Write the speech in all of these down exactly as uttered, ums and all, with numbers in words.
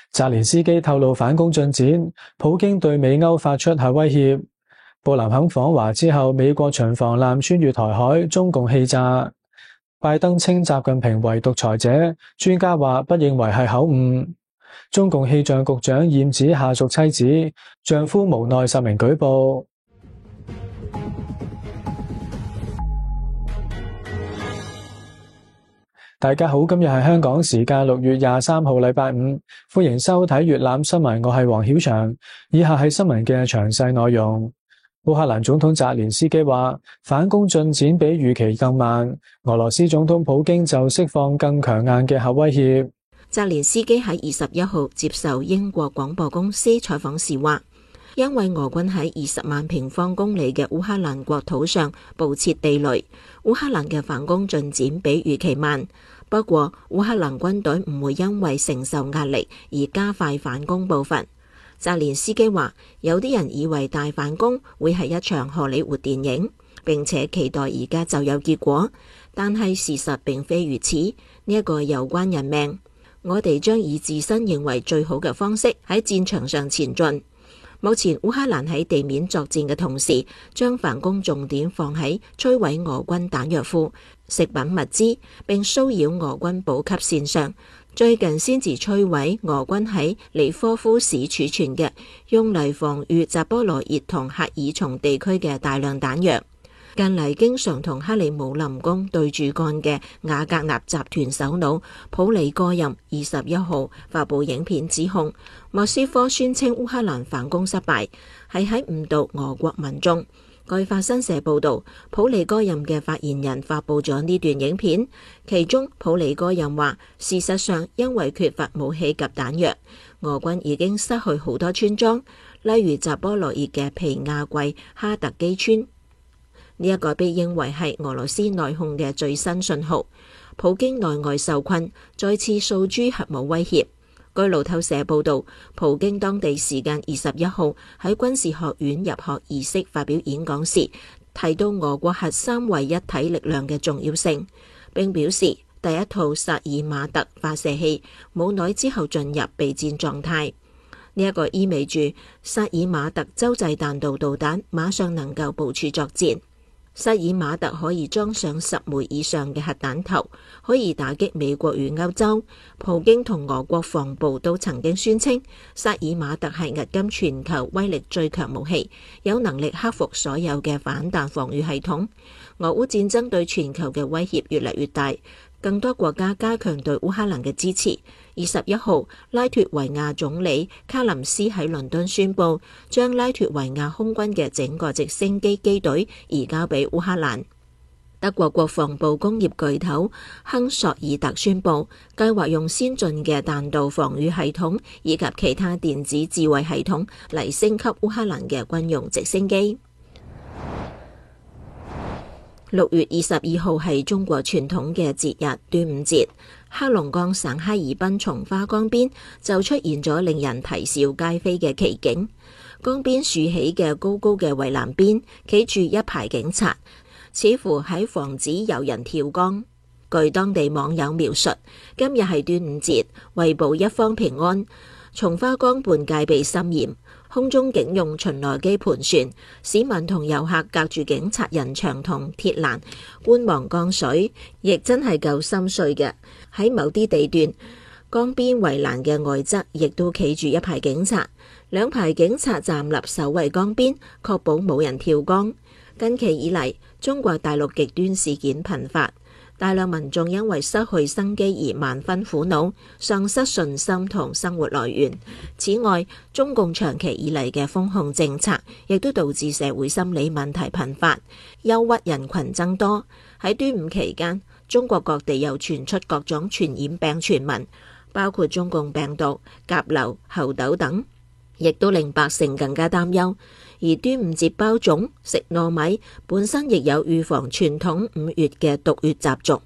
澤連斯基透露反攻進展，普京對美歐發出核威脅。布林肯訪華之後，美國巡防艦穿越台海，中共氣炸。拜登稱習近平為獨裁者，專家話不認為係口誤。中共氣象局長驗指下屬妻子，丈夫無奈實名舉報。大家好，今日係香港時間六月廿三號禮拜五，歡迎收睇粵覽新聞，我係黃曉翔。以下係新聞嘅詳細內容。烏克蘭總統澤連斯基話，反攻進展比預期更慢。俄羅斯總統普京就釋放更強硬嘅核威脅。 澤連斯基喺二十一號接受英國廣播公司採訪時話，因為俄軍喺二十萬平方公里嘅烏克蘭國土上布設地雷，烏克蘭嘅反攻進展比預期慢。不過，烏克蘭軍隊唔會因為承受壓力而加快反攻步伐。澤連斯基話，有啲人以為大反攻會係一場荷里活電影，並且期待而家就有結果，但係事實並非如此。呢、這、一個有關人命。我哋將以自身認為最好嘅方式喺戰場上前進。目前烏克蘭喺地面作戰嘅同時，將反攻重點放喺摧毀俄軍彈藥庫、食品物資，並騷擾俄軍補給線上。最近先至摧毀俄軍喺尼科夫市儲存嘅用嚟防禦扎波羅熱同赫爾松地區嘅大量彈藥。近嚟經常同克里姆林宮對住幹嘅瓦格納集團首腦普里戈任二十一號發布影片指控莫斯科宣稱烏克蘭反攻失敗係喺誤導俄國民眾。據法新社報道，普里戈任嘅發言人發布咗呢段影片，其中普里戈任話，事實上因為缺乏武器及彈藥，俄軍已經失去好多村莊，例如扎波羅熱嘅皮亞季哈特基村。呢一個被認為係俄羅斯內訌嘅最新信號，普京內外受困，再次訴諸核武威脅。據路透社報道，普京當地時間二十一號喺軍事學院入學儀式發表演講時，提到俄國核三位一體力量嘅重要性，並表示第一套薩爾馬特發射器冇耐之後進入備戰狀態。呢、這、一個意味住薩爾馬特洲際彈道導彈馬上能夠部署作戰。薩爾馬特可以裝上十枚以上嘅核彈頭，可以打擊美國與歐洲。普京同俄國防部都曾經宣稱，薩爾馬特係迄今全球威力最強武器，有能力克服所有嘅反彈防禦系統。俄烏戰爭對全球嘅威脅越嚟越大，更多國家加強對烏克蘭嘅支持。二十一號，拉脱維亞總理卡林斯喺倫敦宣布，將拉脱維亞空軍嘅整個直升機機隊移交俾烏克蘭。德國國防部工業巨頭亨索爾特宣布，計劃用先進嘅彈道防禦系統以及其他電子智慧系統嚟升級烏克蘭嘅軍用直升機。六月二十二號係中國傳統嘅節日端午節，黑龍江省哈爾濱松花江邊就出現咗令人啼笑皆非嘅奇景。江邊豎起嘅高高嘅圍欄邊企住一排警察，似乎喺防止有人跳江。據當地網友描述，今日係端午節，為保一方平安，松花江畔戒備森嚴，空中警用巡邏機盤旋，市民同遊客隔住警察人牆同鐵欄觀望江水，亦真係夠心碎嘅。喺某啲地段，江邊圍欄嘅外側亦都企住一排警察，兩排警察站立守衛江邊，確保冇人跳江。近期以嚟，中國大陸極端事件頻發，大量民眾因為失去生機而萬分苦惱，喪失信心同生活來源。此外，中共長期以嚟嘅封控政策，亦都導致社會心理問題頻發，憂鬱人群增多。喺端午期間，中國各地又傳出各種傳染病傳聞，包括中共病毒、甲流、猴痘等，亦都令百姓更加擔憂。而端午節包粽、食糯米本身亦有預防傳統五月嘅毒月習俗。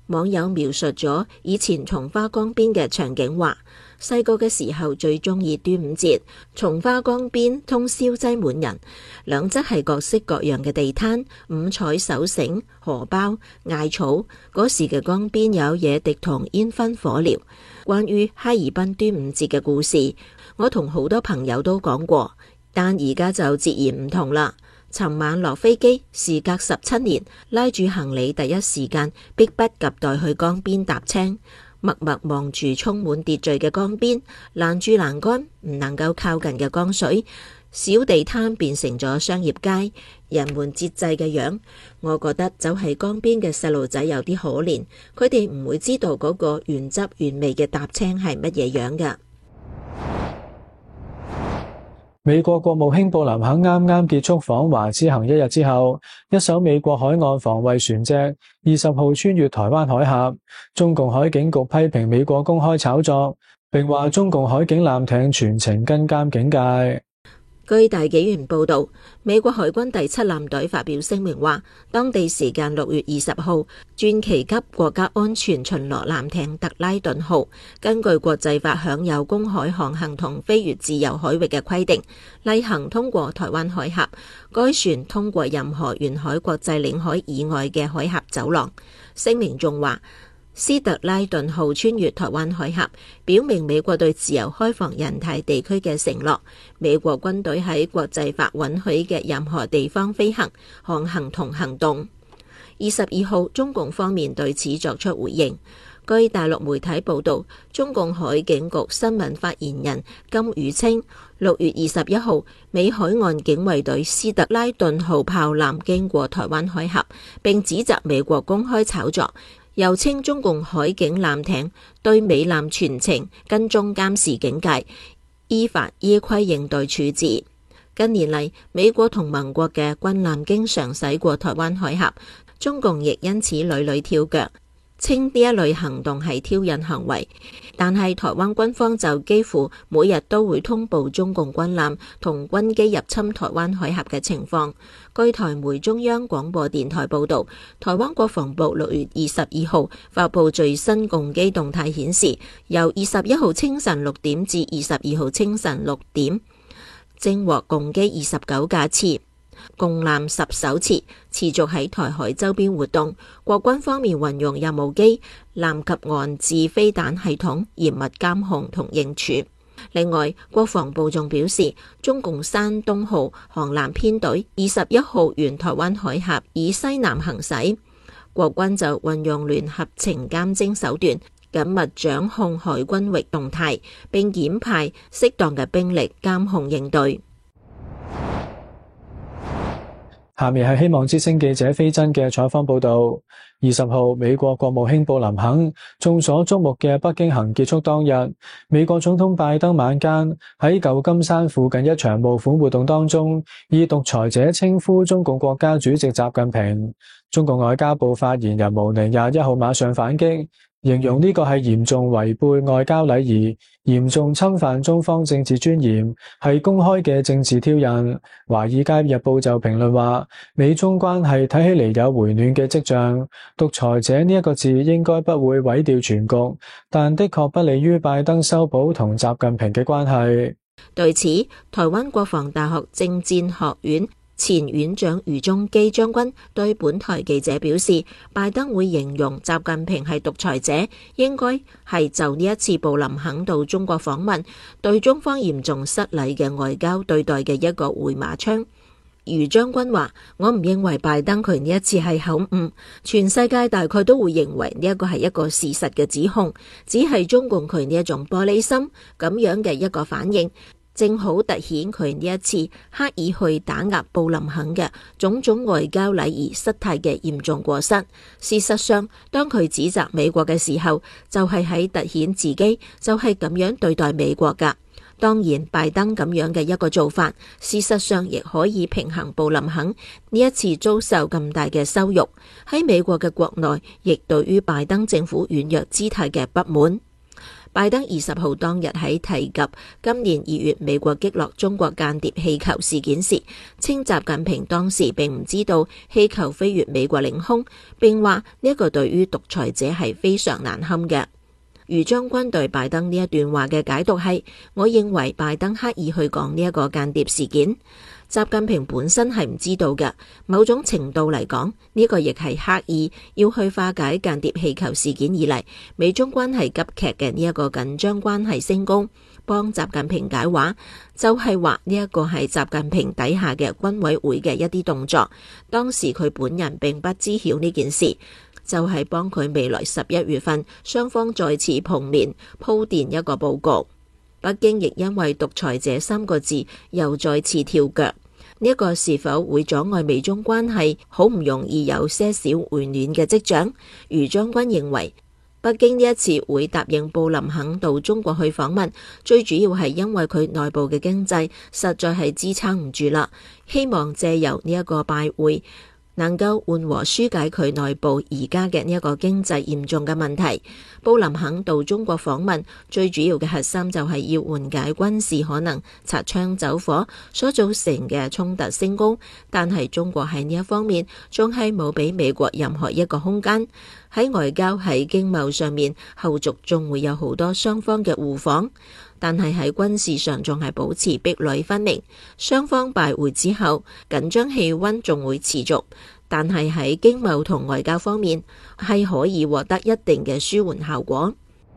網友描述咗以前松花江邊嘅場景話，細個嘅時候最中意端午節，松花江邊通宵擠滿人，兩側係各式各樣嘅地攤、五彩手繩、荷包、艾草。嗰時嘅江邊有野迪同煙燻火燎。關於哈爾濱端午節嘅故事，我同好多朋友都講過，但而家就截然唔同啦。尋晚落飛機，時隔十七年，拉住行李第一時間迫不及待去江邊踏青，默默望住充滿秩序嘅江邊，攔住欄杆唔能夠靠近嘅江水，小地攤變成咗商業街，人們節制嘅樣，我覺得就係江邊嘅細路仔有啲可憐，佢哋唔會知道嗰個原汁原味嘅踏青係乜嘢樣㗎。 美國國務卿布林肯啱啱結束訪華之行一日之後，一艘美國海岸防衛船隻二十號穿越台灣海峽，中共海警局批評美國公開炒作，並話中共海警艦艇全程跟監警戒。 據大紀元報道，美國海軍第七艦隊發表聲明話，當地時間六月二十號，傳奇級國家安全巡邏艦艇特拉頓號，根據國際法享有公海航行同飛越自由海域嘅規定，例行通過台灣海峽。該船通過任何沿海國際領海以外嘅海峽走廊。聲明仲話，斯特拉頓號穿越台灣海峽，表明美國對自由開放印太地區嘅承諾。美國軍隊喺國際法允許嘅任何地方飛行、航行同行動。二十二號，中共方面對此作出回應。據大陸媒體報道，中共海警局新聞發言人金宇稱，六月二十一號，美海岸警衛隊斯特拉頓號炮艦經過台灣海峽，並指責美國公開炒作。又稱中共海警艦艇對美艦全程跟蹤監視警戒，依法依規應對處置。近年嚟，美國同盟國嘅軍艦經常駛過台灣海峽，中共亦因此屢屢跳腳，稱呢一類行動係挑釁行為。但係台灣軍方就幾乎每日都會通報中共軍艦同軍機入侵台灣海峽嘅情況。據台媒中央廣播電台報道，台灣國防部六月二十二號發布最新共機動態顯示，由二十一號清晨六點至二十二號清晨六點，偵獲共機二十九架次，共艦十艘次，持續喺台海周邊活動。國軍方面運用任務機、艦及岸置飛彈系統嚴密監控同應處。另外，國防部仲表示，中共山東號航艦編隊二十一號沿台灣海峽以西南行駛，國軍就運用聯合情監偵手段，緊密掌控海軍域動態，並檢派適當嘅兵力監控應對。 下面係希望之聲記者飛真嘅採訪報道。二十號，美國國務卿布林肯眾所矚目嘅北京行結束當日，美國總統拜登晚間喺舊金山附近一場募款活動當中，以獨裁者稱呼中共國家主席習近平。中共外交部發言人毛寧廿一號馬上反擊，形容呢個係嚴重違背外交禮儀，嚴重侵犯中方政治尊嚴，係公開嘅政治挑釁。華爾街日報就評論話，美中關係睇起嚟有回暖嘅跡象，獨裁者呢一個字應該不會毀掉全局，但的確不利於拜登修補同習近平嘅關係。 對此，台灣國防大學政戰學院前院長余中基將軍對本台記者表示，拜登會形容習近平係獨裁者，應該係就呢一次布林肯到中國訪問，對中方嚴重失禮嘅外交對待嘅一個回馬槍。余將軍話，我唔認為拜登佢呢一次係口誤，全世界大概都會認為呢一個係一個事實嘅指控，只係中共佢呢一種玻璃心咁樣嘅一個反應，正好凸顯佢呢一次刻意去打壓布林肯嘅種種外交禮儀失態嘅嚴重過失。事實上，當佢指責美國嘅時候，就係喺凸顯自己就係咁樣對待美國噶。當然，拜登咁樣嘅一個做法，事實上亦可以平衡布林肯呢一次遭受咁大嘅羞辱，喺美國嘅國內亦對於拜登政府軟弱姿態嘅不滿。 拜登二十號當日喺提及今年二月美國擊落中國間諜氣球事件時，稱習近平當時並唔知道氣球飛越美國領空，並話呢一個對於獨裁者係非常難堪嘅。余將軍對拜登呢一段話嘅解讀係：我認為拜登刻意去講呢一個間諜事件，習近平本身係唔知道嘅。某種程度嚟講，呢個亦係刻意要去化解間諜氣球事件以嚟美中關係急劇嘅呢一個緊張關係升高，幫習近平解話，就係話呢一個係習近平底下嘅軍委會嘅一啲動作，當時佢本人並不知曉呢件事。就係幫佢未來十一月份雙方再次碰面鋪墊一個報告。北京亦因為獨裁者三個字又再次跳腳，呢一個是否會阻礙美中關係好唔容易有些少回暖嘅跡象？余將軍認為，北京呢一次會答應布林肯到中國去訪問，最主要係因為佢內部嘅經濟實在係支撐唔住啦，希望借由呢一個拜會，能夠緩和紓解佢內部而家嘅呢一個經濟嚴重嘅問題。布林肯到中國訪問，最主要嘅核心就係要緩解軍事可能擦槍走火所造成嘅衝突升高，但係中國喺呢一方面仲係冇俾美國任何一個空間。喺外交喺經貿上面，後續仲會有好多雙方嘅互訪，但係喺軍事上仲係保持壁壘分明。雙方拜會之後，緊張氣溫仲會持續，但係喺經貿同外交方面係可以獲得一定嘅舒緩效果。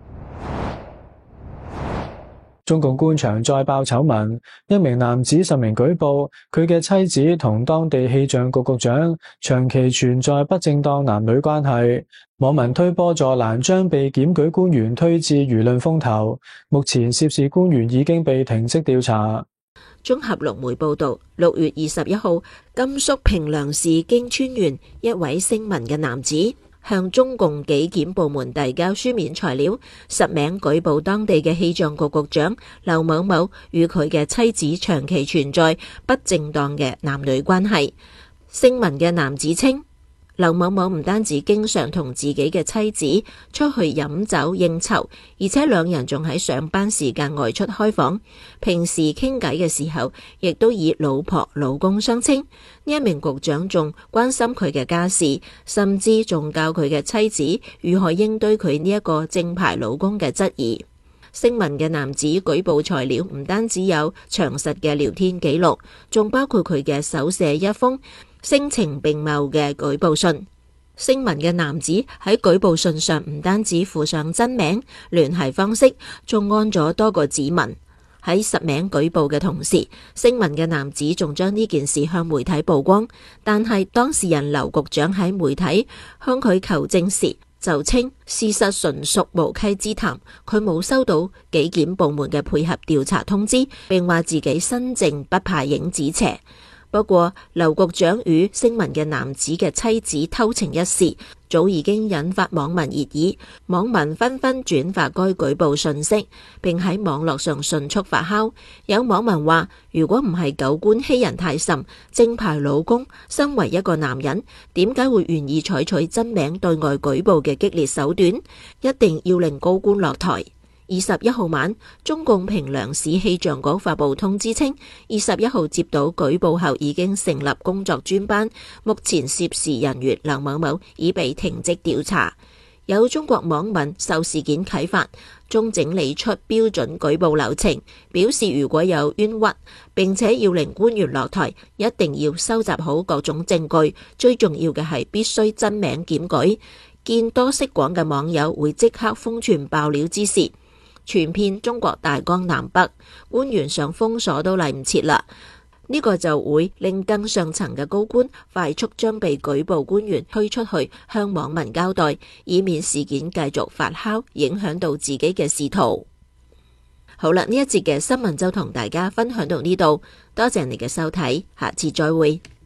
中共官場再爆醜聞，一名男子實名舉報佢嘅妻子同當地氣象局局長長期存在不正當男女關係，網民推波助瀾，將被檢舉官員推至輿論風頭。目前涉事官員已經被停職調查。 綜合陸媒報道，六月二十一號，甘肅平涼市京川縣一位姓文嘅男子向中共紀檢部門遞交書面材料，實名舉報當地嘅氣象局局長劉某某與佢嘅妻子長期存在不正當嘅男女關係。姓文嘅男子稱，劉某某唔單止經常同自己嘅妻子出去飲酒應酬，而且兩人仲喺上班時間外出開房，平時傾偈嘅時候亦都以老婆老公相稱。呢一名局長仲關心佢嘅家事，甚至仲教佢嘅妻子如何應對佢呢一個正牌老公嘅質疑。姓文嘅男子舉報材料唔單止有詳實嘅聊天記錄，仲包括佢嘅手寫一封聲情並茂嘅舉報信。姓文嘅男子喺舉報信上唔單止附上真名、聯繫方式，仲按咗多個指紋。喺實名舉報嘅同時，姓文嘅男子仲將呢件事向媒體曝光，但係當事人劉局長喺媒體向佢求證時，就稱事實純屬無稽之談，佢冇收到紀檢部門嘅配合調查通知，並話自己身正不怕影子斜。不過，劉局長與姓文嘅男子嘅妻子偷情一事，早已經引發網民熱議，網民紛紛轉發該舉報信息，並喺網絡上迅速發酵。有網民話，如果唔係狗官欺人太甚，正牌老公身為一個男人，點解會願意採取真名對外舉報嘅激烈手段？一定要令高官落台。二十一號晚，中共平涼市氣象局發布通知稱，二十一號接到舉報後已經成立工作專班，目前涉事人員劉某某已被停職調查。有中國網民受事件啟發，仲整理出標準舉報流程，表示如果有冤屈，並且要令官員落台，一定要收集好各種證據，最重要嘅係必須真名檢舉。見多識廣嘅網友會即刻瘋傳爆料之時，傳遍中國大江南北，官員想封鎖都嚟唔切啦。呢個就會令更上層嘅高官快速將被舉報官員推出去向網民交代，以免事件繼續發酵，影響到自己嘅仕途。好啦，呢一節嘅新聞就同大家分享到呢度，多謝你嘅收睇，下次再會。